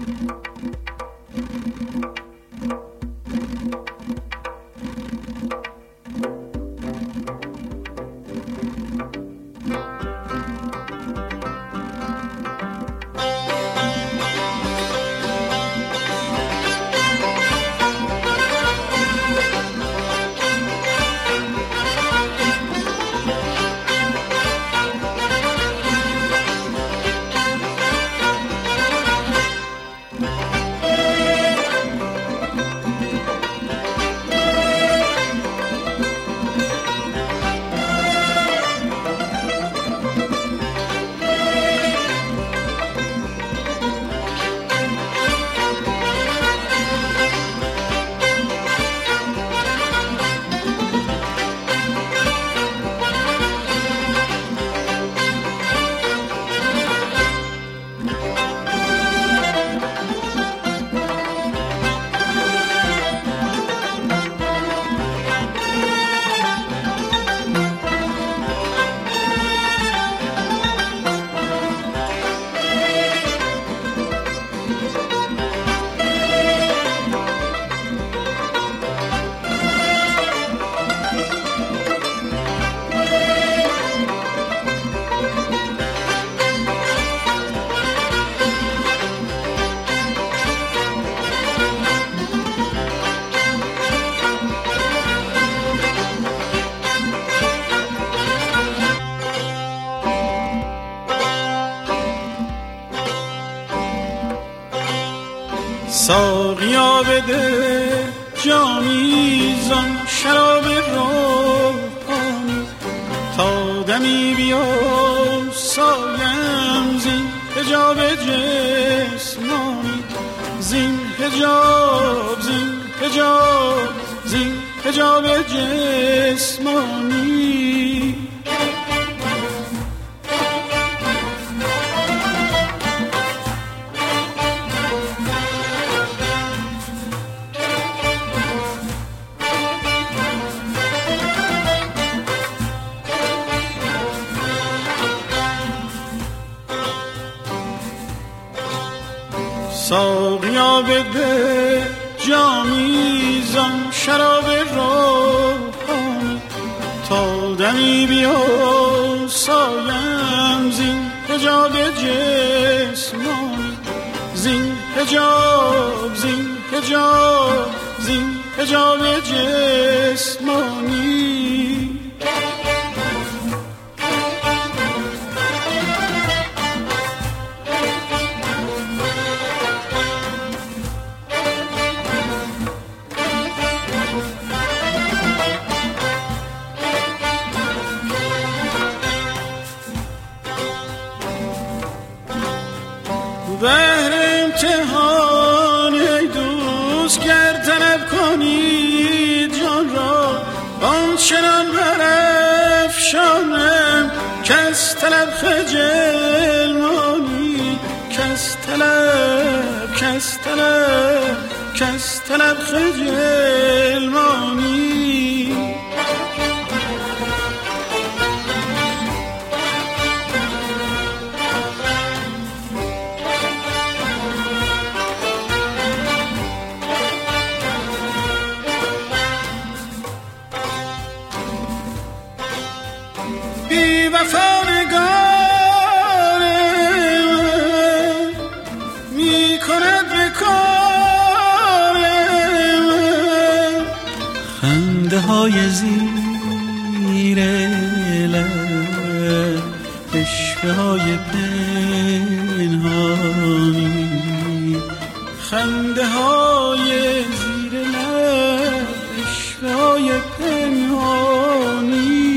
ساقیا بده جامی زان شراب روحانی تا دمی بیا سایم زین حجاب جسمانی زین حجاب زین حجاب جسمانی ساقیا بده جامی زان شراب روحانی تا دمی بیا سایم زین حجاب جسمانی زین حجاب جسمانی بهر امتحان ای دوست گر طلب کنی جان را آنچنان برافشانم کس طلب خجل مانی کس طلب خجل مانی بی وفا نگار می کند به کار خنده های زیر لب عشوه های پنهانی خنده های زیر لب عشوه های پنهانی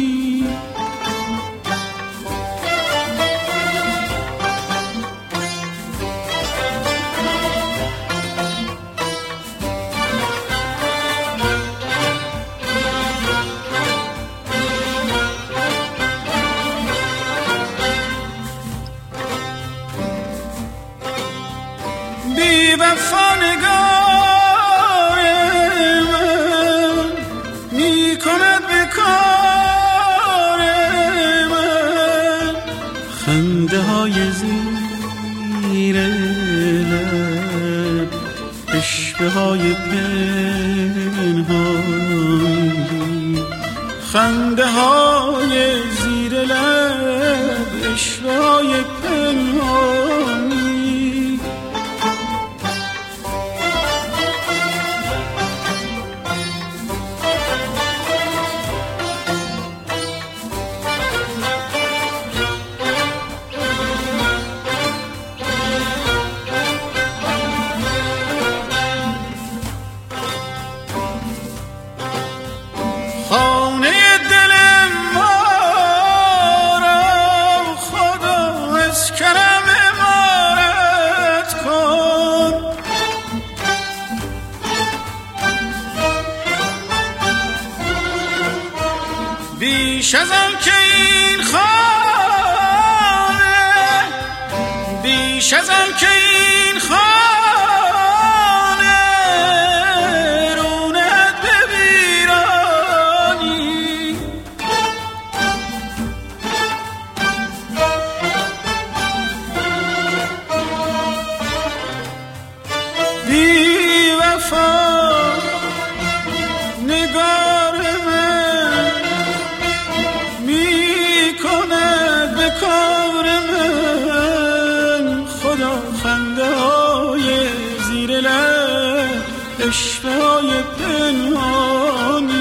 بی وفا نگار من می کند به کار من خنده های زیر لب اشکهای پنهانی، خنده های زیر لب، اشکهای پنهانی. خانه دل ما را خدا از کرم عمارت کن، بیش از آن که این خانه، بیش از آن که این خانه بی وفا نگار من می کند به کار من، خدا خنده های زیر لب، اشکهای پنهانی.